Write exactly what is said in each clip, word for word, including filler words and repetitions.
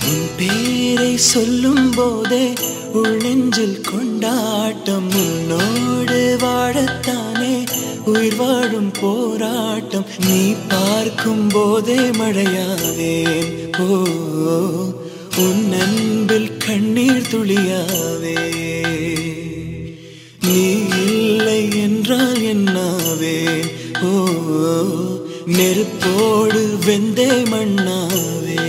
உன் பேரை சொல்லும் போதே உள் நெஞ்சில் கொண்டாட்டம். உன்னோடு வாழத்தானே உயிர் வாழும் போராட்டம். நீ பார்க்கும் போதே மழையாவேன். ஓ உன் அன்பில் கண்ணீர் துளியாவே. நீ இல்லை என்றால் என்னாவேன். ஓ நெருப்போடு வெந்தே மண்ணாவே.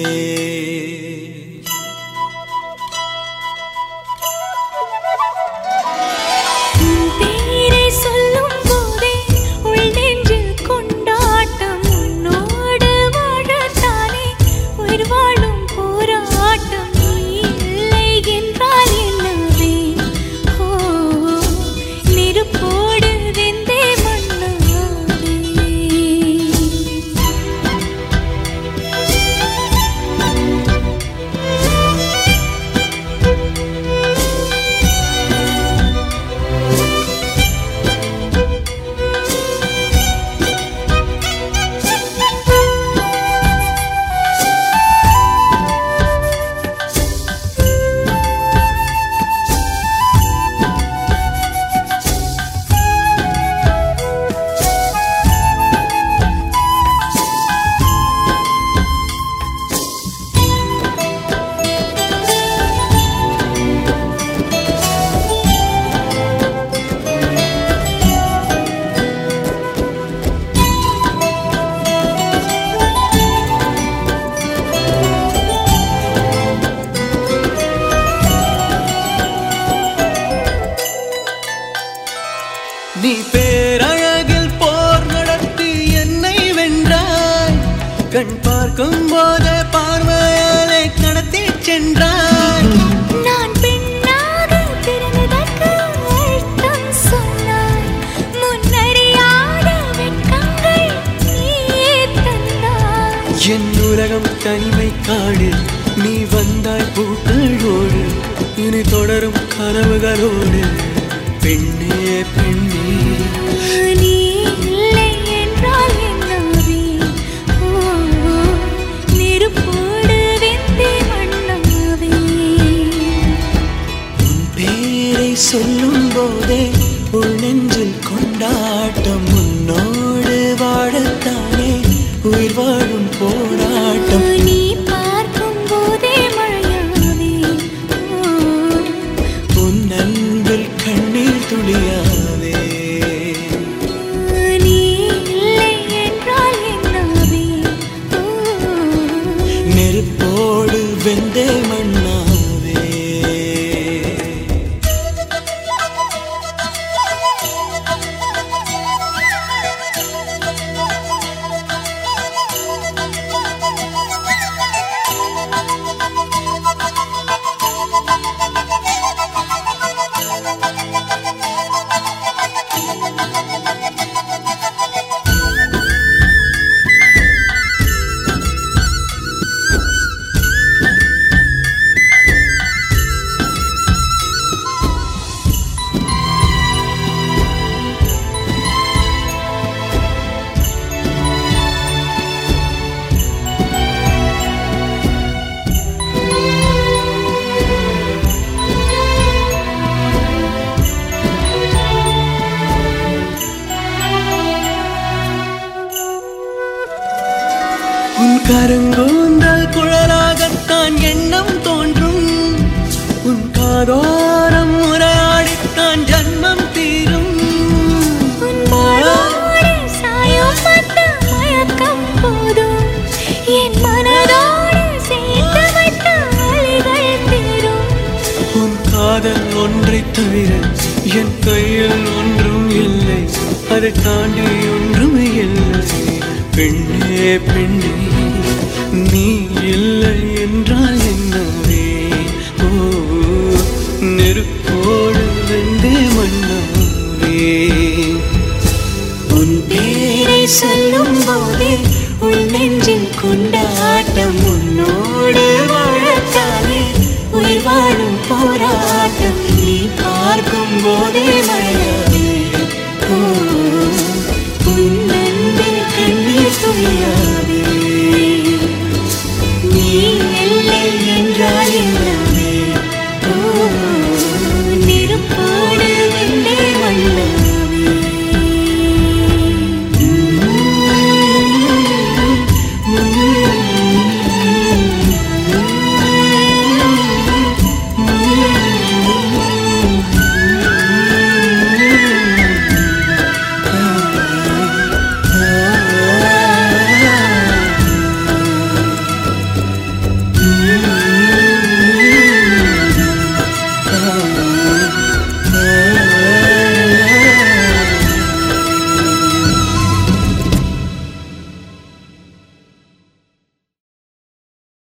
நீ பேரழகில் போர் நடத்தி என்னை வென்றாய். கண் பார்க்கும் போதே பார்வையாலே கடத்தி சென்றாய். நான் பெண்ணாக பிறந்ததற்கு அர்த்தம் சொன்னாய். முன்னறியாத வெட்கங்கள் நீயே தந்தாய். என் உலகம் தனிமை காடு. நீ வந்தாய் பூக்களோடு. இனி தொடரும் கனவுகளோடு. பெண்ணே பெண்ணே நீ இல்லை என்றால் என்னாவே. ஓ நெருப்போடு வெந்தே மண்ணாவே. உன் பேரை சொல்லும் போதே உள் நெஞ்சில் கொண்டாட்டம். உன்னோடு வாழத்தானே உயிர் வாழும் போராட்டம். நீ பார்க்கும் போதே மழையாவே. உன் அன்பில் கண்ணீர் துளியாவே. நீ இல்லை என்றால் என்னாவே. நெருப்போடு வெந்தே மண்ணாவே. உன் கருங்கூந்தல் குழலாகத்தான் எண்ணம் தோன்றும். உன் காதோரம் உரையாடித்தான் ஜன்மம் தீரும். உன் மாறோடு சாயம் பார்த்த மயக்கம் போதும். என் மனதோடு சேர்த்து வைத்த அலைகள் தீரும். உன் காதல் ஒன்றை தவிர என் கையில் ஒன்றும் இல்லை. அதை தாண்டி ஒன்றும் இல்லை. பெண்ணே பெண்ணே நீ இல்லை என்றால் என்னவே. ஓ நெருப்போடு வெந்தே மண்ணாவே. உன் பேரை சொல்லும் போதே உள் நெஞ்சில் கொண்டாட்டம். உன்னோடு வாழத்தானே உயிர் வாழும் போராட்டம். நீ பார்க்கும் போதே மழையாவே. ஓ